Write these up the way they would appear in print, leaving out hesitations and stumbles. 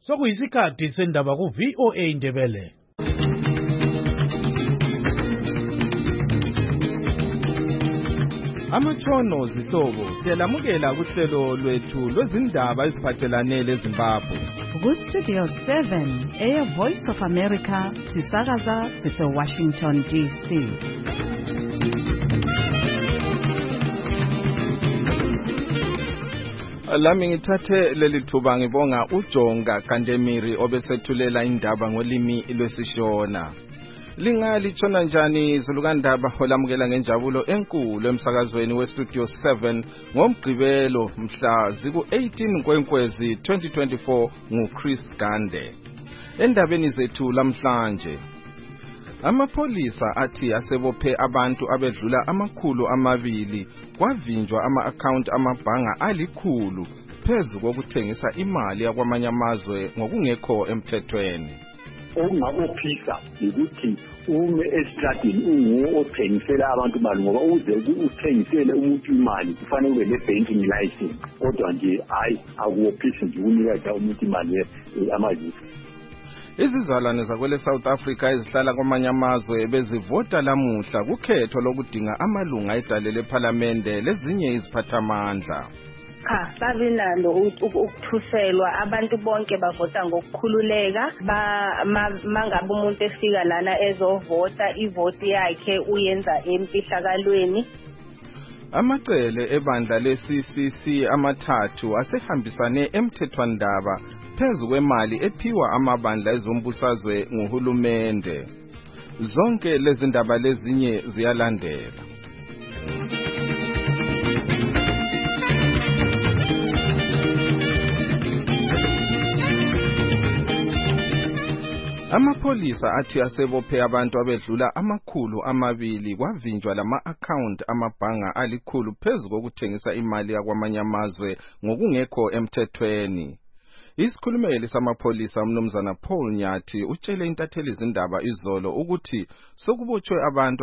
Sokuyisikhathi sendaba ku VOA Indebele. Amatshono zihlobo siyalamukela kuhlelo lwethu lwezindaba eziphathelane leZimbabwe. Ku Studio 7 Air Voice of America sisakaza sise Washington DC. Lami ngithathe leli thuba ngibonga uJonga Kandemiri obesethulela indaba ngolimi lwesiShona. Lingatshona njani izulukandaba olamukela ngenjabulo enkulu emsakazweni weStudio 7 ngoMgqibelo mhla ziku-18 Nkwenkwezi 2024 nguChris Gande. Endabeni zethu lamhlanje, amapholisa athi asebophe abantu abedlula 200 kwavinjwa ama-account amabhanga 100 phezu kokuthengisa imali yakwamanye amazwe ngokungekho emthethweni. Okungabophisa ukuthi ume estradini unguwo othengisela abantu imali, ngoba uze uthengisele umuntu imali kufanele ube le-banking license, kodwa nje hayi akubophisi nje ukunikeza umuntu imali amazisi. Izizalwane zakwele South Africa ezihlala kwamanye amazwe bezivota lamuhla kukhetho lokudinga amalunga edale lephalamende lezinye iziphathamandla. Savinalo ukuthuselwa, abantu bonke bavota ngokukhululeka. Mangabe umuntu efika lana ezovota, ivoti yakhe uyenza emfihlakalweni. Amacele ebandla le-CCC amathathu asehambisane emthethwandaba phezu kwemali ephiwa amabandla ezombusazwe nguhulumende. Zonke lezi ndaba lezinye ziyalandela. Amapholisa athi asebophe abantu abedlula 200 kwavinjwa lama-account amabhanga 100 phezu kokuthengisa imali yakwamanye amazwe ngokungekho emthethweni. Isikhulumeli samapholisa umnumzana Paul Nyathi utshele intatheli izindaba izolo ukuthi sokubotshwe abantu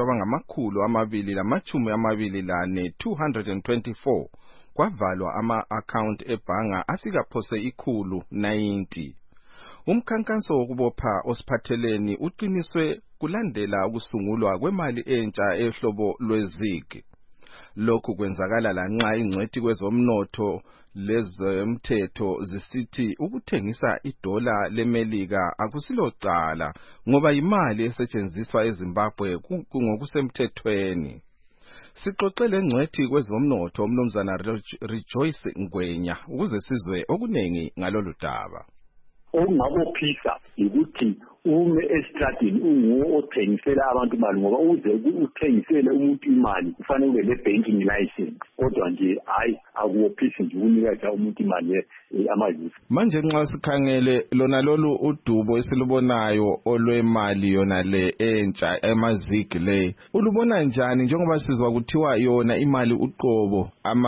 abangama-224 224 kwavalwa ama-account ebhanga afika phose 190. Umkhankaso wokubopha osiphatheleni uqiniswe kulandela ukusungulwa kwemali entsha ehlobo lwezig. Lokhu kwenzakala lanxa ingcwethi kwezomnotho lezomthetho zisithi ukuthengisa idola leMelika akusilocala ngoba imali esetshenziswa eZimbabwe ngokusemthethweni. Sixoxele ingcwethi kwezomnotho umnumzana Rejoice Ngwenya ukuze sizwe okunengi ngalolu daba. Okungabophisa ukuthi ume estradini unguwo othengisela abantu imali, ngoba uze uthengisele umuntu imali kufanele ube le-banking license, kodwa nje hayi akubophisi nje ukunikeza umuntu imali amazisi. Manje nxa sikhangele lona lolu udubo esilubonayo olwemali yona le entsha emazig le, ulubona njani njengoba sizwa kuthiwa yona imali uqobo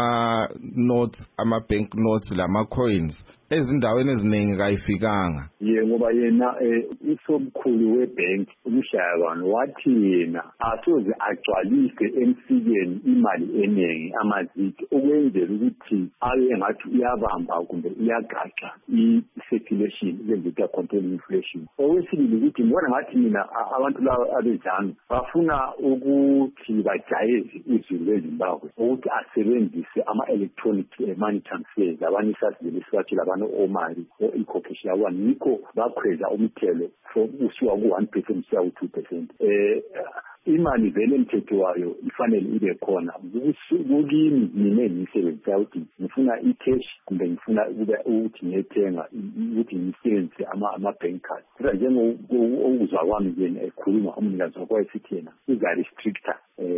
ama-notes, ama-bank notes lama-coins ezindaweni eziningi kayifikanga? Ngoba yena usomkhulu webank uMshayabano wathi yena asoze agcwalise emsikeni imali eningi amaziki ukwenzela ukuthi abe engathi uyabamba kumbe uyagaxa i-circulation lendlela control inflation. Okwesibili ukuthi ngibona ngathi mina abantu laba abezami bafuna ukuthi bajayeze izulu leZimbabwe ukuthi asebenzise ama-electronic money transfers. Abanye sasivele sibathi labano omali o-incorporation yabo yikho bakhweza umthelo usuka ku-1% kusiya ku-2%. Imali vele emthetho wayo ifanele ibe khona. Kukini mina ngisebenzisa ukuthi ngifuna i-cash kumbe ngifuna ukuthi ngiyethenga ukuthi ngisebenzise ama-bank card. Kodwa njengokuzwa kwami yena ekhuluma umnikazi wakwayesithi yena uza-restricta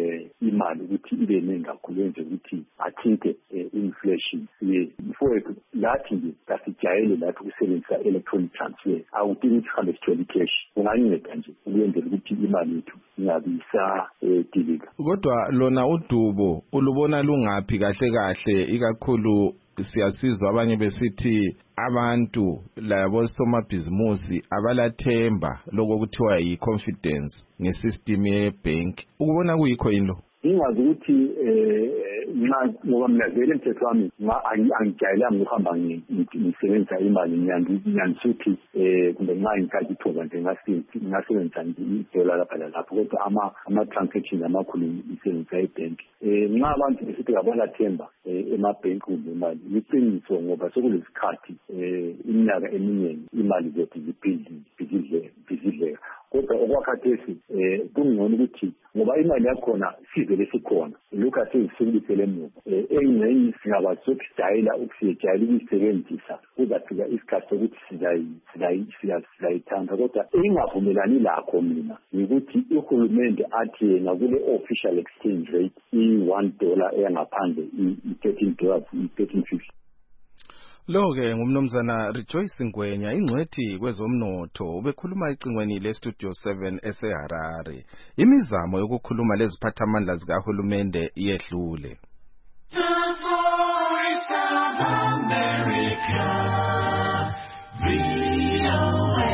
imali ukuthi ibe ningi kakhulu yenze ukuthi athinte inflation. Before lathi nje kasijayele lathi ukusebenzisa electronic transfer, awudingi ukuthi uhambe sithole i-cash. Kunganceda nje ukwenzela ukuthi imali yethu ingabisa dilika. Kodwa lona udubo ulubona lungaphi kahle kahle, ikakhulu siyasizwa abanye besithi abantu labo somabhizimusi abalathemba lokho kuthiwa yi-confidence ngesystem yebank. Ukubona kuyikho yini lo? ingazi ukuthi ngoba mina vele umthetho wami angijayelanga ukuhamba ngisebenzisa imali ngiyangisuthi kumbe nxa ngithatha ithuba nje ngasebenzisa idola lapha lalapho kodwa ama-transactions amakhulu ngisebenzisa ibhenki. Nxa abantu besithi kabanathemba emabhenki kumbe imali liqiniso ngoba sekulesikhathi iminyaka eminingi imali zethu zibhidlika kodwa okwakhathesi kungcono ukuthi ngoba imali yakhona sizele sikhona lokhu asizisukubisele emuva engxenye singaba sokujayela ukuyisebenzisa kuzafika isikhathi sokuthi sizayithanda kodwa engavumelani lakho mina yikuthi uhulumende athi yena kule official exchange rate $1 eyangaphandle $13 $13.50. Lo-ke ngumnumzana Rejoice Ngwenya ingcwethi kwezomnotho ubekhuluma ecingweni leStudio 7 eseHarare. Imizamo yokukhuluma leziphathamandla zikahulumende yehlule. The Voice of America, VOA.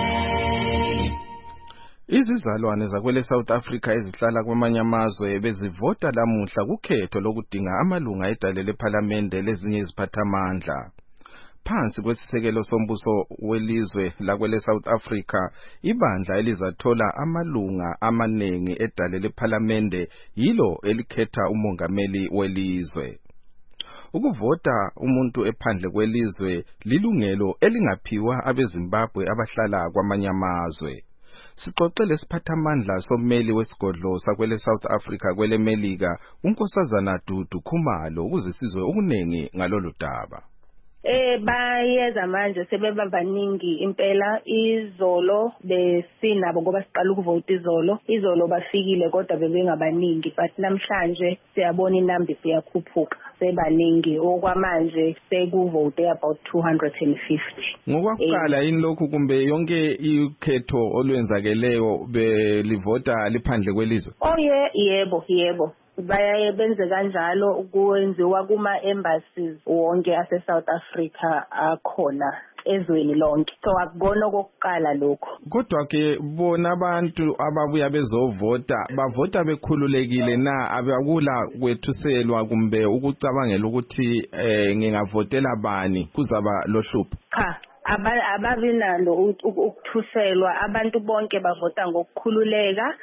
Izizalwane zakwele South Africa ezihlala kwamanye amazwe bezivota lamuhla kukhetho lokudinga amalunga edale lephalamende lezinye iziphathamandla. Phansi kwesisekelo sombuso welizwe lakwele South Africa, ibandla elizathola amalunga amaningi edale lephalamende yilo elikhetha umongameli welizwe. Ukuvota umuntu ephandle kwelizwe lilungelo elingaphiwa abeZimbabwe abahlala kwamanye amazwe. Sixoxele isiphathamandla sommeli wesigodlo sakwele South Africa kwele Melika, uNkosazana Dudu Khumalo ukuze sizwe okunengi ngalolu daba. Bayeza manje sebebabaningi impela. Izolo besinabo ngoba siqala ukuvota izolo bafikile kodwa bebengabaningi, but namhlanje siyabona inamba siyakhuphuka sebaningi okwamanje sekuvote about 250. Ngokwakuqala yini lokhu kumbe yonke ikhetho olwenzakeleyo belivota liphandle kwelizwe? Yebo. Bayaye benze kanjalo kwenziwa kuma-embassies wonke ase-South Africa akhona ezweni lonke. So akubona okokuqala lokho. Kodwa-ke bona abantu ababuya bezovota bavota bekhululekile na? Abakula kwethuselwa kumbe ukucabangela ukuthi ngingavotela bani kuzaba lohlupho? Cha, ababinalo ukuthuselwa. Abantu bonke bavota ngokukhululeka.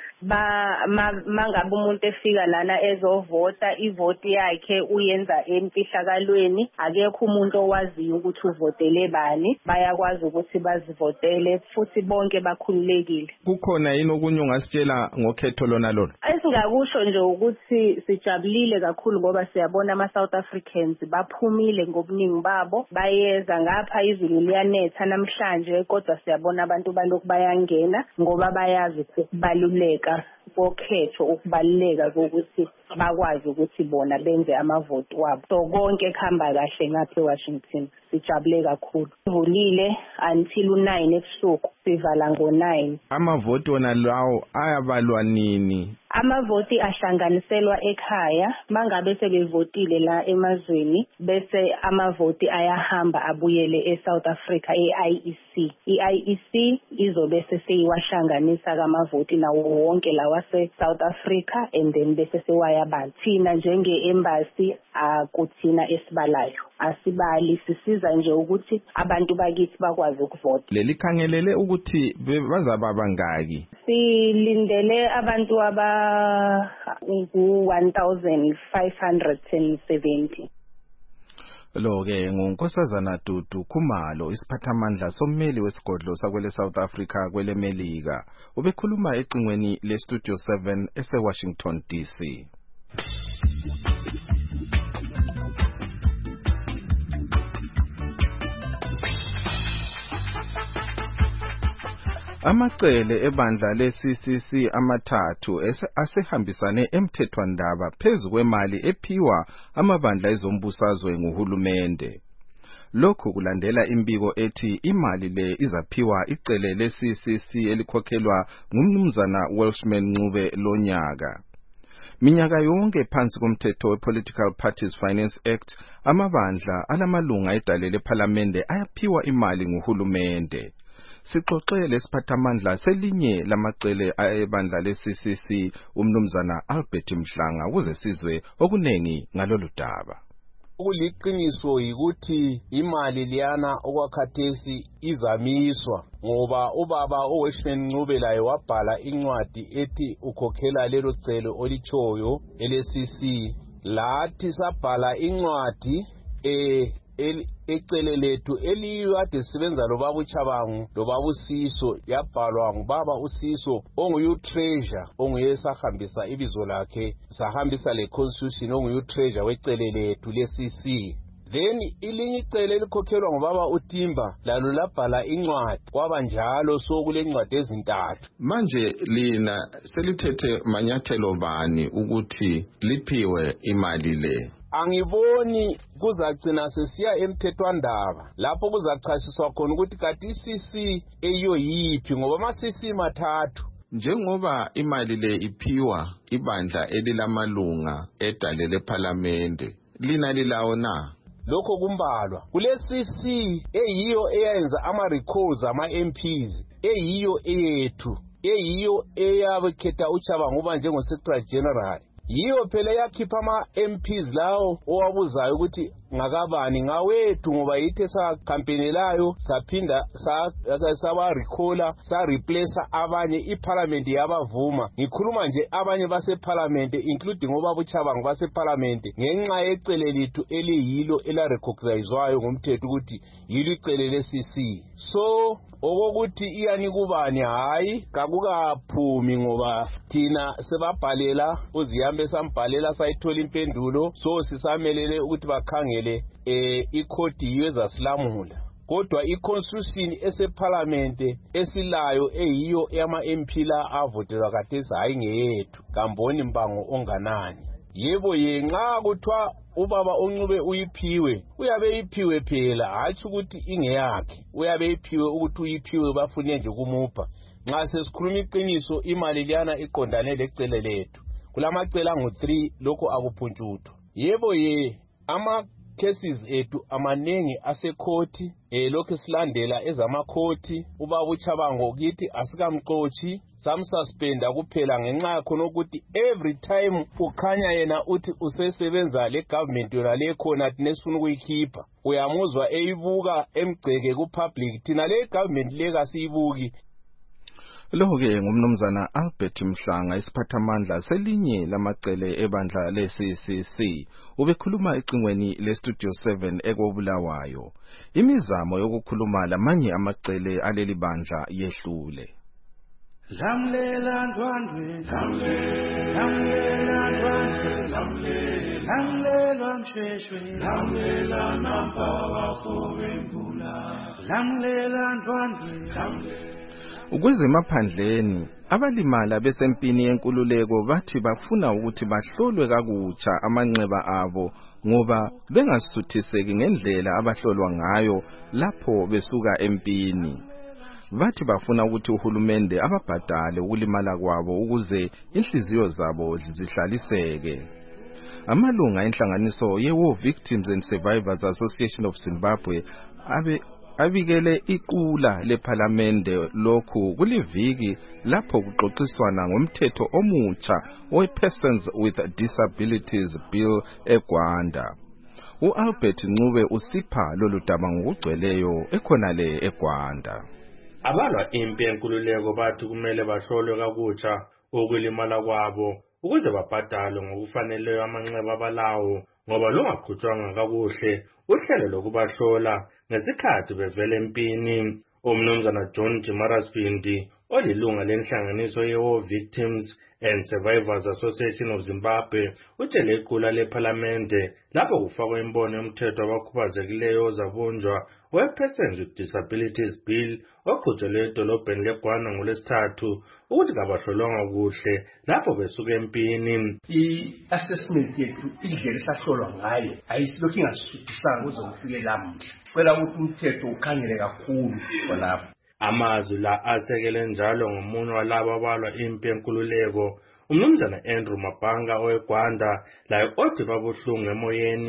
Mangabe umuntu efika lana ezovota ivoti yakhe uyenza emfihlakalweni, akekho umuntu owaziyo ukuthi uvotele bani. Bayakwazi ukuthi bazivotele futhi bonke bakhululekile. Kukhona yini okunye ungasitshela ngokhetho lona? Esingakusho nje ukuthi sijabulile kakhulu ngoba siyabona ama-South Africans baphumile ngobuningi babo, bayeza ngapha izulu liyanetha namhlanje kodwa siyabona abantu balokhu bayangena ngoba bayazi ukubaluleka kokhetho, ukubaluleka kokuthi bakwazi ukuthi bona benze amavoti wabo. So konke kuhamba kahle ngapha eWashington, sijabule kakhulu. Sivulile until 9 ebusuku, sivala ngo-9. Amavoti wona lawo ayabalwa nini? Amavoti ahlanganiselwa ekhaya mangabe sebevotile la emazweni bese amavoti ayahamba abuyele eSouth Africa e-IEC. I-IEC izobe seyiwahlanganisa kamavoti nawo wonke lawa se-South Africa and then bese sewayabala. Thina njenge-embassy akuthina esibalayo, asibali, sisiza nje ukuthi abantu bakithi bakwazi ukuvota. Leli khangelele ukuthi bazaba bangaki? Silindele abantu ngu-1,570. Lo-ke nguNkosazana Dudu Khumalo, isiphathamandla sommeli wesigodlo sakwele South Africa kwele Melika. Ubekhuluma ecingweni leStudio 7 eseWashington DC. Amacele ebandla le-CCC amathathu asehambisane emthethwandaba phezu kwemali ephiwa amabandla ezombusazwe nguhulumende. Lokhu kulandela imbiko ethi imali le izaphiwa icele le-CCC elikhokhelwa ngumnumzana Welshman Ncube lonyaka. Minyaka yonke phansi komthetho we-Political Parties Finance Act, amabandla alamalunga edale lephalamende ayaphiwa imali nguhulumende. sixoxe lesiphathamandla selinye lamacele ebandla le-CCC umnumzana Albert Mhlanga ukuze sizwe okunengi ngalolu daba. Kuliqiniso yikuthi imali liyana okwakhathesi izamiswa ngoba ubaba uWeshman Ncube laye wabhala incwadi ethi ukhokhela lelo celo olichoyo ele-CC. Lathi sabhala incwadi ecele lethu eliyade sisebenza lobaba uChabangu lobaba uSiso yabhalwa ngubaba uSiso onguye treasure onguye sahambisa ibizo lakhe sahambisa le constitution onguye treasure wecele lethu le-CC. Then ilinye icele elikhokhelwa ngubaba uTimba lalo labhala incwadi kwaba njalo sokule ncwadi ezintathu. Manje lina selithethe manyathelo bani ukuthi liphiwe imali le? Angiboni kuzagcina sesiya emthethwandaba lapho kuzachasiswa khona ukuthi kati i-CC eyo yiphi ngoba ama-CC mathathu. Njengoba imali le iphiwa ibandla elilamalunga edale lePhalamende, lina lilawo na? Lokho kumbalwa kule CC eyiyo eyenza ama-recalls ama-MPs eyiyo eyethu eyiyo eyabekhetha uChabangu uba njengo-Secretary General. Yiyo phela yakhipha ama-MPs lawo owabuzayo ukuthi ngakabani ngawethu ngoba yithe sakhampenelayo saphinda sabarecalla sareplace abanye iParliament yabavuma. Ngikhuluma nje abanye baseParliament including obaba uChabangu baseParliament ngenxa yecele lethu eliyilo elarecognizwayo ngomthetho ukuthi yilo icele le-CC. So okokuthi iyani kubani hayi kakukaphumi ngoba thina sebabhalela uZiyambe sambhalela sayithola impendulo so sisamelele ukuthi bakhangele ikhodi yiyo ezasilamula. Kodwa iconstitution eseParliament esilayo eyiyo yama-MP la avotela kathesi hayi ngeyethu kamboni mbango onganani. Yebo nxa kuthiwa ubaba uNcube uyiphiwe uyabe iphiwe phela hathi ukuthi ingeyakhe uyabe iphiwe ukuthi uyiphiwe bafune nje kumupha. Nxa sesikhuluma iqiniso imali liyana iqondane lecele lethu kulamacela ngo3 lokho akuphuntshuthwa. Yebo ama-cases ethu amanengi asekhoti lokho silandela ezamakhoti ubaba uChabangu kithi asikamxoshi samsuspenda kuphela ngenxa yakho ukuthi every time ukhanya yena uthi usesebenza le government yona le khona nesifuna ukuyikhipha uyamuzwa eyibuka emgceke ku-public thina le government le kasiyibuki. Lo-ke ngumnumzana Albert Mhlanga isiphathamandla selinye lamacele ebandla le-CCC ubekhuluma ecingweni le-Studio 7 ekobulawayo. Imizamo yokukhuluma lamanye amacele aleli bandla yehlule. Lamlela ndwandwe, lamlela ndwandwe, lamlela msheshwe, lamlela nampaka kobembula, lamlela ndwandwe. Kwezemaphandleni abalimala besempini yenkululeko bathi bafuna ukuthi bahlolwe kakutsha amanxeba abo ngoba bengasuthiseki ngendlela abahlolwa ngayo lapho besuka empini. Bathi bafuna ukuthi uhulumende ababhadale ukulimala kwabo ukuze inhliziyo zabo zihlaliseke. Amalunga enhlanganiso ye-War Victims and Survivors Association of Zimbabwe abikele iqula lePhalamende lokhu kuliviki lapho kuxoxiswana ngomthetho omutsha we-Persons with Disabilities Bill eGwanda. U-Albert Ncube usipha lolu daba ngokugcweleyo ekhonale eGwanda. Abalwa impi yenkululeko bathi kumele bahlolwe kakutsha ukulimala kwabo ukuze babhadalwe ngokufaneleyo amanxeba abalawo ngoba lungaqhutshwanga kakuhle uhlelo lokubahlola ngesikhathi bevela empini. Umnumzana John Jimarasbindi olilunga lenhlanganiso ye-War Victims and Survivors Association of Zimbabwe utshele iqula lePhalamende lapho kufakwa imbono yomthetho abakhubazekileyo ozabunjwa we-Persons with Disabilities Bill oqhutshelwe edolobheni leGwanda ngolwesithathu ukuthi kabahlolwanga kuhle lapho besuka empini. I-assessment yethu indlela esahlolwa ngayo ayisilokhu ingasuthisanga kuze kufike lamuhla. Kwela ukuthi umthetho ukhangele kakhulu khonapho. Amazwi la asekele njalo ngomunye walabo abalwa impi yenkululeko umnumzana Andrew Mabhanga oweGwanda laye othi babuhlungu emoyeni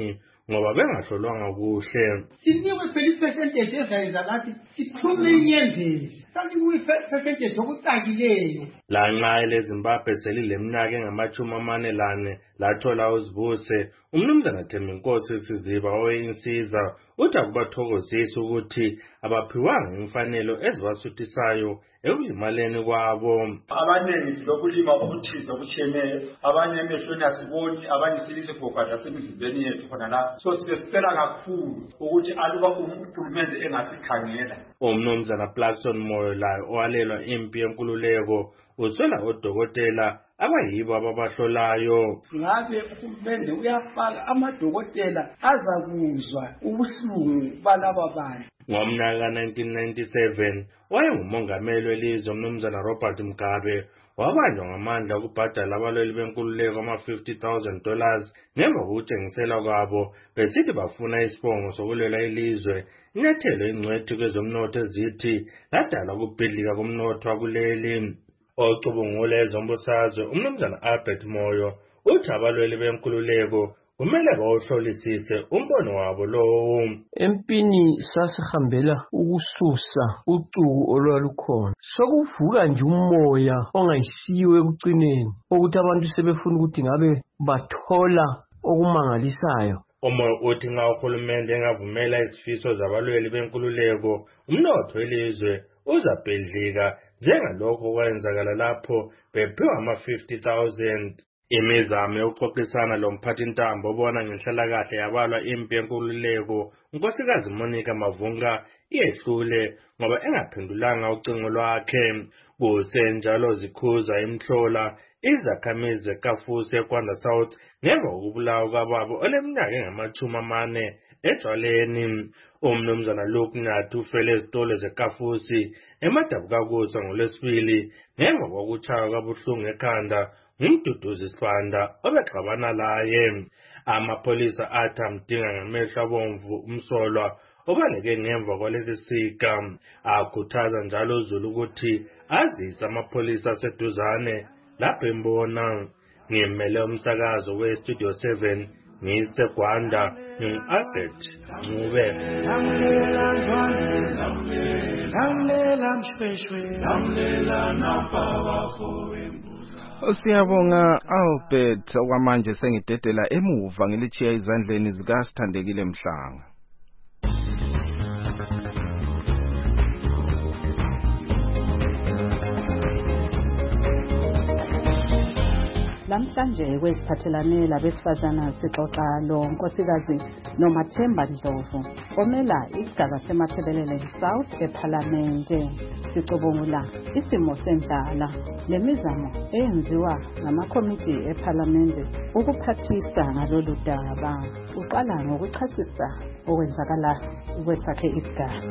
ngoba bengahlolwanga kuhle. Sinikwe phela ipercentage ezayenza ngathi siphume inyembezi. Sanikwe ipercentage okucakileyo. Lanxa eleZimbabwe selileminyaka engama-40 lathola uzibuse, umnumzana Thembinkosi Siziba owensiza uthi akubathokozisi ukuthi abaphiwanga imfanelo ezibasuthisayo ekulimaleni kwabo. Abaningi silokulima okuthize okutshiyeneyo, abanye emehlweni asiboni, abanye silizigogada semizimbeni yethu khona la. So sibesicela kakhulu ukuthi aluba uhulumende engasikhangela. Umnumzana Blackson Moyo laye owalelwa impi yenkululeko usola odokotela abayibo ababahlolayo. Ngabe uhulumende uyafaka amadokotela azakuzwa ubuhlungu balaba bantu. Ngomnyaka 1997 wayengumongameli welizwe umnumzana Robert Mugabe wabanjwa ngamandla ukubhadala abalweli benkululeko $50,000 ngemva kokutshengisela kwabo besithi bafuna isibongo sokulwela ilizwe, inyathelo ingcwethi kwezomnotho ezithi ladala ukubhidlika komnotho wakuleli. Ocubungula ezombusazwe umnumzana Albert Moyo uthi abalweli benkululeko kumele bawuhlolisise umbono wabo lowo. Empini sasihambela ukususa ucuku olwalukhona. Sokuvuka nje umoya ongayisiwe ekucineni ukuthi abantu sebefuna ukuthi ngabe bathola okumangalisayo. Umoya uthi nxa uhulumende engavumela izifiso zabalweli benkululeko, umnotho welizwe uzabhedlika njengalokho kwenzakala lapho bephiwa ama-50,000. Imizamo yokuxoxisana lomphathintambo obona ngenhlalakahle yabalwa impi yenkululeko unkosikazi Monica Mavunga iyehlule ngoba engaphendulanga ucingo lwakhe. Kusenjalo Zikhuza imhlola izakhamizi zeKafusi eKwanda South ngemva kokubulawa kwababo oleminyaka engama-40 ejwaleni. Umnumzana Luke Nyathi ufele ezitolo zeKafusi eMadabukakusa ngoLwesibili ngemva kokutshaywa kabuhlungu ekhanda ngumduduzi Sibanda obexabana laye. Amapholisa athi amdinga ngamehlo abomvu umsolwa obaleke ngemva kwalesi sika. Akhuthaza njalo uZulu ukuthi azise amapholisa aseduzane lapho embona. Ngimele umsakazo weStudio 7 ngiseGwanda ngingu-Albert Ncube. Siyabonga Albert, okwamanje sengidedela emuva ngilichiya izandleni zikaSithandekile Mhlanga. Namhlanje kwesiphathelane labesifazana sixoxa lo nkosikazi noMathemba Ndlovu omela isigaba seMathebelele South eParliamente. Sicubungula isimo sendlala nemizamo eyenziwa ngamakomiti eParliamente ukuphathisa ngalolu daba. Uqala ngokuchasisa okwenzakala kwesakhe isigaba.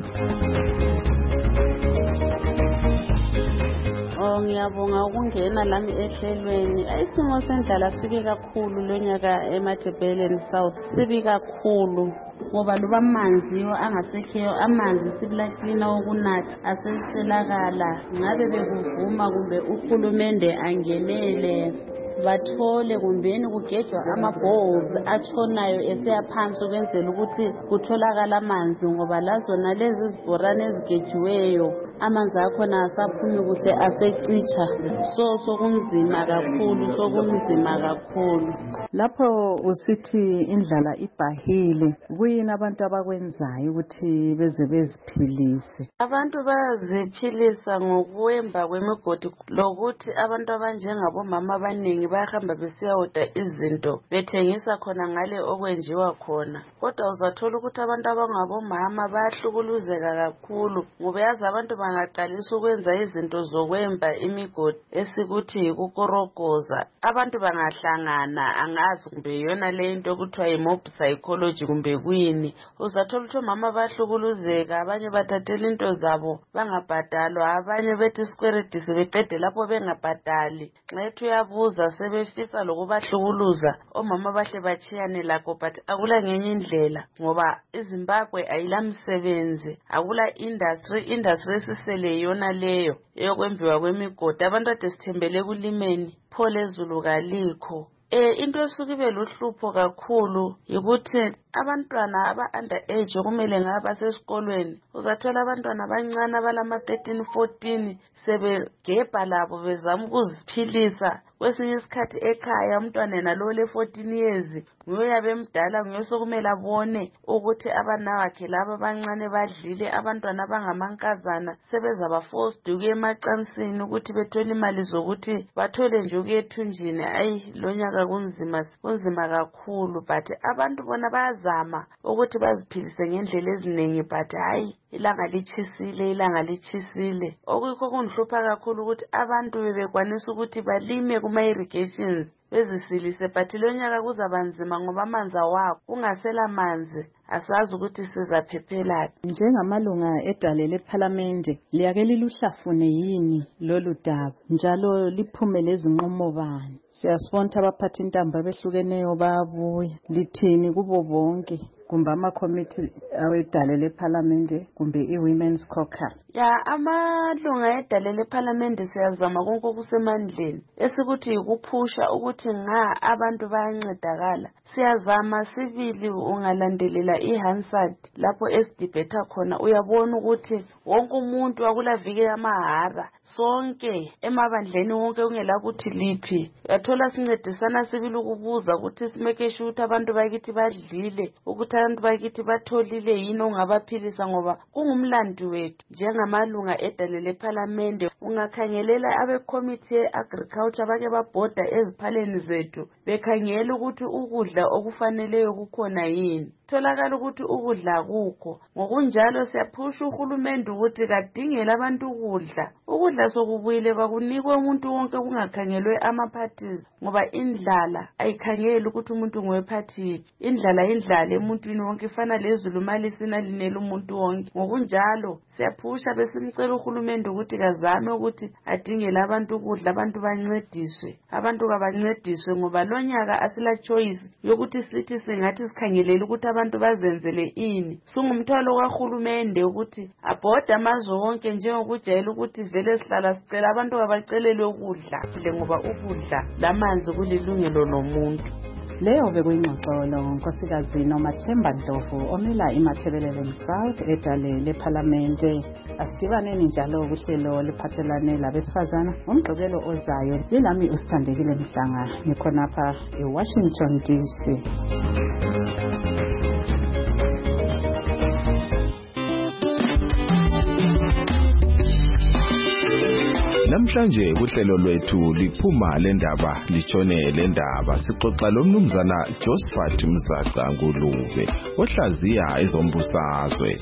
Ngiyabonga ukungena lami ehlelweni. Isimo sendlala sibi kakhulu lonyaka eMathebelele South, sibi kakhulu ngoba luba amanzi angasekheyo, amanzi sibilaklina okunatha aseshelakala. Ngabe bekuvuma kumbe uhulumende angenele bathole kumbeni kugejwa amabhozi atshonayo eseyaphansi ukwenzela ukuthi kutholakala amanzi, ngoba lazona lezi zibhorane ezigejiweyo amanzi akhona asaphumi kuhle, asecitsha. Sokunzima kakhulu. Lapho usithi indlala ibhahile, kuyini abantu abakwenzayo ukuthi beze beziphilise? Abantu baziphilisa ngokuwemba kwemigodi, lokuthi abantu abanjengabomama abaningi bayahamba besiyawoda izinto bethengisa khona ngale okwenjiwa khona. Kodwa uzathola ukuthi abantu abangabomama bayahlukuluzeka kakhulu ngoba yazi abantu bangaqalisa ukwenza izinto zokwemba imigodi esikuthi yikukorokoza. Abantu bangahlangana, angazi kumbe yona le into okuthiwa yi-mob psychology kumbe kuyini. Uzathola ukuthi omama bahlukuluzeka, abanye bathathela into zabo bangabhadalwa, abanye bethi isikweredi sebeqede lapho bengabhadali. Nxa uyabuza sebefisa lokubahlukuluza, omama bahle bachiyane lakho, but akula ngenye indlela ngoba iZimbabwe ayilamsebenzi, akula industry esisele yona leyo eyokwembiwa kwemigodi. Abantu ade sithembele kulimeni, pho lezulu kalikho. Into esuke ibe luhlupho kakhulu yikuthi abantwana aba-underage okumele ngaba sesikolweni uzathola abantwana abancane abalama-13 14 sebegebha labo bezama ukuziphilisa. Kwesinye isikhathi ekhaya umntwana yena lo le-14 years nguyoyabe emdala nguyo sokumele abone ukuthi abanawakhe laba abancane badlile. Abantwana abangamankazana sebezaba-forced ukuya emacansini ukuthi bethole imali zokuthi bathole nje ukuya ethunjini. Ayi lo nyaka kunzima kakhulu, but abantu bona bayazama ukuthi baziphilise ngendlela eziningi, but hayi ilanga lichisile. Okuyikho kundihlupha kakhulu ukuthi abantu bebekwanisa ukuthi balime kuma-irrigations bezisilise, but lo nyaka kuzaba nzima ngoba amanzi awakho. Kungasela manzi asazi ukuthi sizaphephelaphi. Njengamalunga edale lephalamende liyake liluhlafune yini lolu daba njalo liphume lezinqumo bani? Siyasibona abaphathi intamba behlukeneyo bayabuya. Lithini kubo bonke kumbe ama-committee awedale lephalamende kumbe i-Women's Caucus? Amalunga edale lephalamende siyazama konke okusemandleni esikuthi yikuphusha ukuthi abantu bayancedakala. Siyazama sibili, ungalandelela i-Hansard lapho esidibhetha khona uyabona ukuthi wonke umuntu akulaviki amahara sonke emabandleni wonke ungelakuthi liphi. Uyathola sincedisana sibili ukubuza ukuthi simeke sure ukuthi abantu bakithi badlile, ukuthi abantu bakithi batholile yini ongabaphilisa, ngoba kungumlando wethu njengamalunga edale lephalamende. Ungakhangelela abe-committee ye-agriculture bake babhoda eziphaleni zethu bekhangela ukuthi ukudla okufaneleyo kukhona yini. Tholakala ukuthi ukudla akukho. Ngokunjalo siyaphusha uhulumende ukuthi kadingele abantu ukudla sokubuyile bakunikwe umuntu wonke kungakhangelwe ama-parties, ngoba indlala ayikhangeli ukuthi umuntu ngowephathi. Indlala emuntwini wonke ifana lezulu malisina linele umuntu wonke. Ngokunjalo siyaphusha besimcela uhulumende ukuthi kazame ukuthi adingele abantu ukudla, abantu bancediswe. Abantu kabancediswe ngoba lo nyaka asila choice yokuthi sithi singathi sikhangelele ukuthi abantu bazenzele ini. Sungumthwalo kahulumende ukuthi abhoda amazwe wonke njengokujayela ukuthi vele sihlala sicela abantu abacelelwe ukudla ngoba ukudla lamanzi kulilungelo lomuntu. Leyo bekuyingxoxo nonkosikazi Nomathemba Ndlovu omela iMathebelele South edale lephalamende. Asidibaneni njalo kuhlelo liphathelane labesifazana ngomgqibelo ozayo. Lilami usithandekile Mhlanga ngikhonapha eWashington DC. Namhlanje kuhlelo lwethu liphuma lendaba litshone lendaba sixoxa lomnumzana Josephat Mzaca Ngulube ohlaziya ezombusazwe.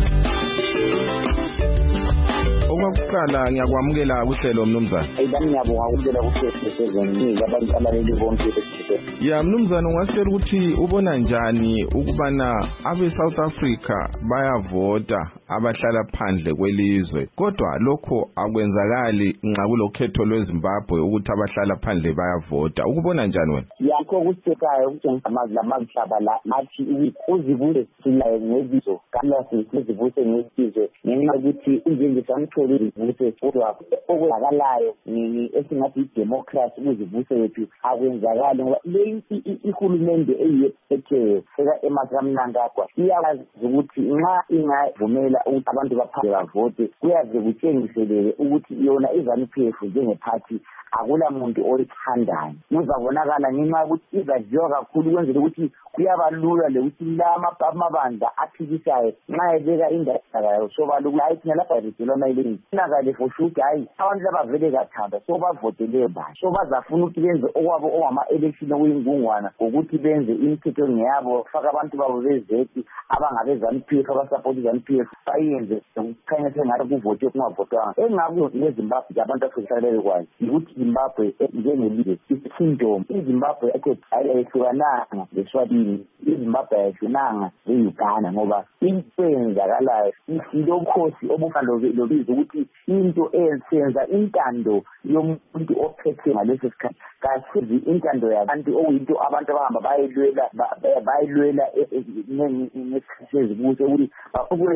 Okwaqala ngiyakwamukela kuhlelo mnumzana. Ngiyabonga ukulela kuhlelo sezonke abantu abaleli bonke. Ya mnumzana, ungasitshela ukuthi ubona njani ukubana abe South Africa bayavota abahlala phandle kwelizwe, kodwa lokho akwenzakali nxa kulokhetho lweZimbabwe ukuthi abahlala phandle bayavota? Ukubona njani wena? Yakho kusekayo ukuthi amazlaba la athi uzibule silaye ngebizo kana sizibuse ngebizo ngenxa ukuthi injengesamtholo izibuse kodwa okwenzakalayo ni esingathi democracy uzibuse wethu akwenzakali ngoba ihulumende eyephethe feka emakamnangagwa iyazi ukuthi nxa ingavumela ukuthi abantu baphinde bavote kuyaze kutshengiselele ukuthi yona iZANU-PF njengephathi akula muntu olithandayo. Kuzabonakala ngenxa yokuthi izadliwa kakhulu kwenzela ukuthi kuyabalula lokuthi amabandla aphikisayo nxa ebeka indaba yayo sobalula ayithi nalapha ridelwa mayileni inakale for sure hayi abantu labavele kathanda so bavotele bayo so bazafuna ukuthi benze okwabo ongama-election okuyingungwana ngokuthi benze imithetho ngeyabo faka abantu babo bezeti abangabe ZANU-PF abasapoti ZANU-PF bayenze kukhanya sengathi kuvote kungavotwanga. Engakuyo ngeZimbabwe abantu afikisalele kwayo ukuthi Zimbabwe njengelizwe i-kingdom iZimbabwe ayehlukananga leSwatini, iZimbabwe ayehlukananga le-Uganda ngoba into eyenzakalayo ilokhosi obufalobizo ukuthi into eyenza intando yomuntu ophethe ngaleso sikhathi kasizi intando yabantu okuyinto abantu abahamba bayilwela ngesikhathi sezibuso ukuthi bakwenza ukuthi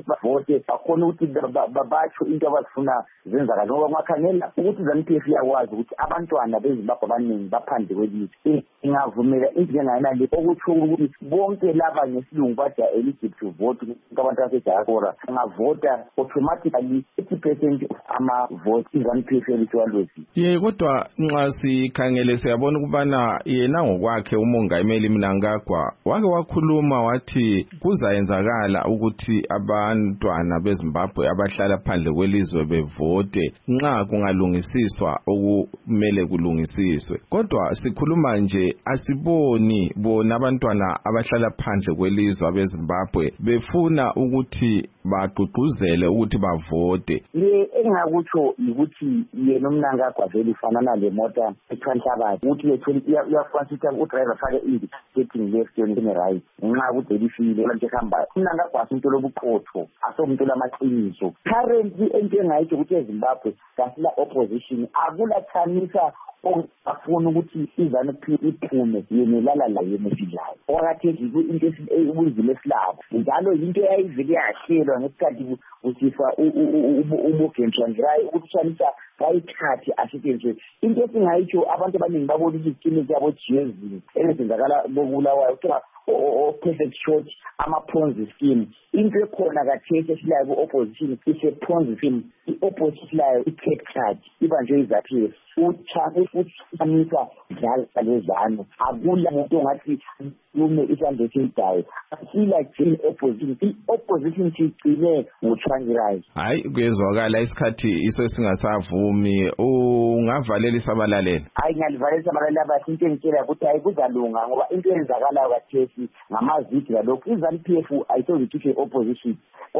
bavote bakhona ukuthi babatsho into abazifuna zenzakala ngoba ungakhangela ukuthi ZANU-PF iyakwazi ukuthi abantwana beZimbabwe abaningi baphandle kwelizwe ingavumela into engayinale okutsho ukuthi bonke laba ngesilungu bathi eligible to vote abantu basediaspora angavota automatically 80% ama-vote iZANU-PF elisiwalwezi. Kodwa nxa sikhangele siyabona ukubana yena ngokwakhe umongameli Mnangagwa wake wakhuluma wathi kuzayenzakala ukuthi abantwana beZimbabwe abahlala phandle kwelizwe bevote nxa kungalungisiswa okumele kulungisiswe. Kodwa sikhuluma nje asiboni bona abantwana abahlala phandle kwelizwe abeZimbabwe befuna ukuthi bagqugquzele ukuthi bavote. Engakutsho ukuthi yena uMnangagwa vele ifanana le mota eChanhlabathi ukuthi uyafasita udriver fake indicating left and right nxa ukuthi elifile lonke ehamba. uMnangagwa asinto lobuqotho asomuntu lamaqiniso. Currently into engayitsho ukuthi eZimbabwe kasila opposition akulathanisa afuna ukuthi iZANU-PF iphume yenelala la yemefilayo okathezi into ubunzima esilabo njalo into eyayivele yahlelwa ngesikhathi kusifa uMogentsvangirai ukutshwanisa bayithathe asetshenziswe. Into esingayitsho abantu abaningi babona izikini zabo jezi ezenzakala bokulawayo kuthiwa perfect short ama-Ponzi scheme. Into ekhona kathesi esilayo ku-opposition ise-Ponzi scheme. I-opposition layo i-captured ibanjwe iZANU-PF utshamiswa dlala lezanu akula muntu ongathi lume isandla esidayo asila jini opposition sigcine ngoTsvangirai. Hayi kuyezwakala isikhathi iso singasavumi ungavalela isabalaleli. Hayi ngalivalela isabalaleli abathi into engitshela ukuthi hayi kuzalunga ngoba into eyenzakalayo kathesi ngamazigi lalokhu iZANU-PF ayisozikhiphe opposition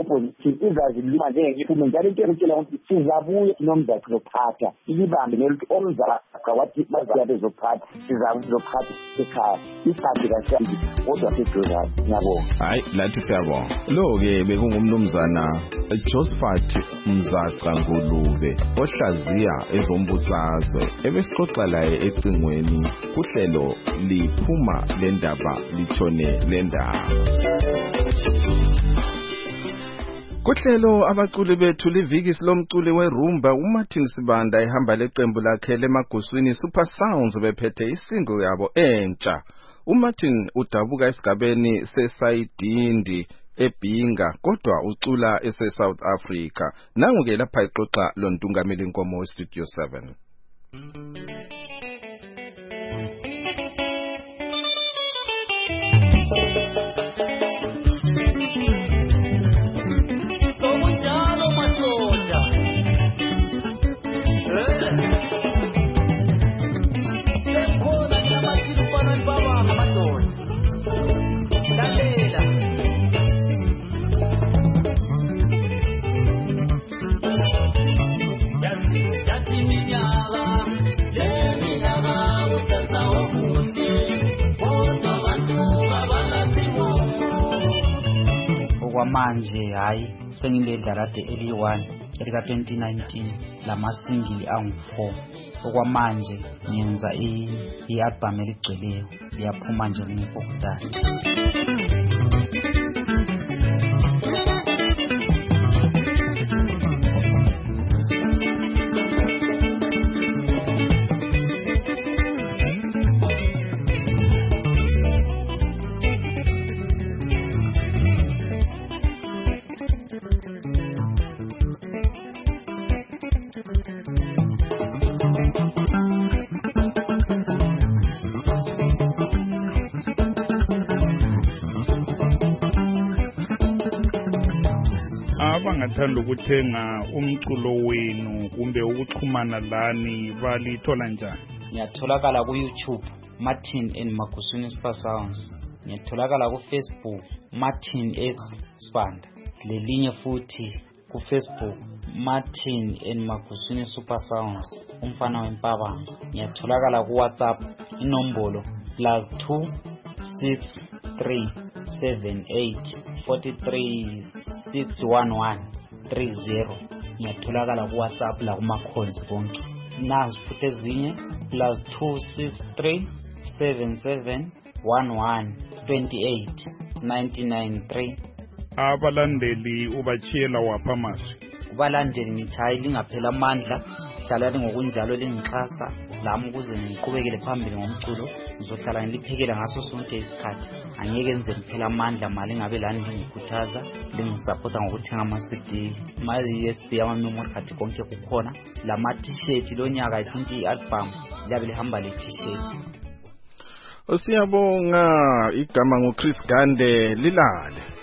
izaziluma njengengiphume njalo into engitshela ukuthi sizabuya nomzakhe zophatha ilibambe neluthi omzakhe wathi bazabe bezophatha sizazophatha ekhaya isikhathi kasiyambi kodwa sedozana. Ngiyabonga. Hayi lathi siyabonga. Lo-ke bekungumnumzana Josephat Mzaca Ngulube ohlaziya ezombusazwe ebesixoxa laye ecingweni kuhlelo liphuma lendaba litshone lendaba. Kuhlelo abaculi bethu liviki lomculi werumba uMartin Sibanda ehamba leqembu lakhe leMaguswini Super Sounds bephethe isingo yabo entsha. uMartin udabuka esigabeni seSayidindi eBhinga kodwa ucula eseSouth Africa. Nangu-ke lapha ixoxa loNtungameli Nkomo weStudio 7. Manje hayi sengile rate eli1 elika 2019 lamasingili angu4 okwamanje ngenza i-album eligcweleyo liyaphuma nje ngekudala. Abangathanda ukuthenga umculo wenu kumbe ukuxhumana lani balithola njani? Ngiyatholakala ku YouTube Martin and Maguswini Super Sounds. Ngiyatholakala ku Facebook Martin X Sibanda. Lelinye futhi ku Facebook Martin and Maguswini Super Sounds umfana wempabanga. Ngiyatholakala ku WhatsApp inombolo +2637843361130. Ngiyatholakala ku WhatsApp la kumakhonzi bonke. Nazi futhi ezinye +2637711282993 abalandeli ubachiyela wapha amazwi? Kubalandeli ngithi hayi lingaphela amandla, hlalani ngokunjalo lingixhasa lami ukuze ngiqhubekele phambili ngomculo. Ngizohlala ngiliphekela ngaso sonke isikhathi, angeke ngize ngiphela amandla mali ngabe lani lingikhuthaza lingisapota ngokuthenga ama-CD, ama-USB, ama-memory card konke kukhona. Lama t-shirt lo nyaka I think i-album liyabe lihamba le t-shirt. Siyabonga, igama nguChris Gande, lilale.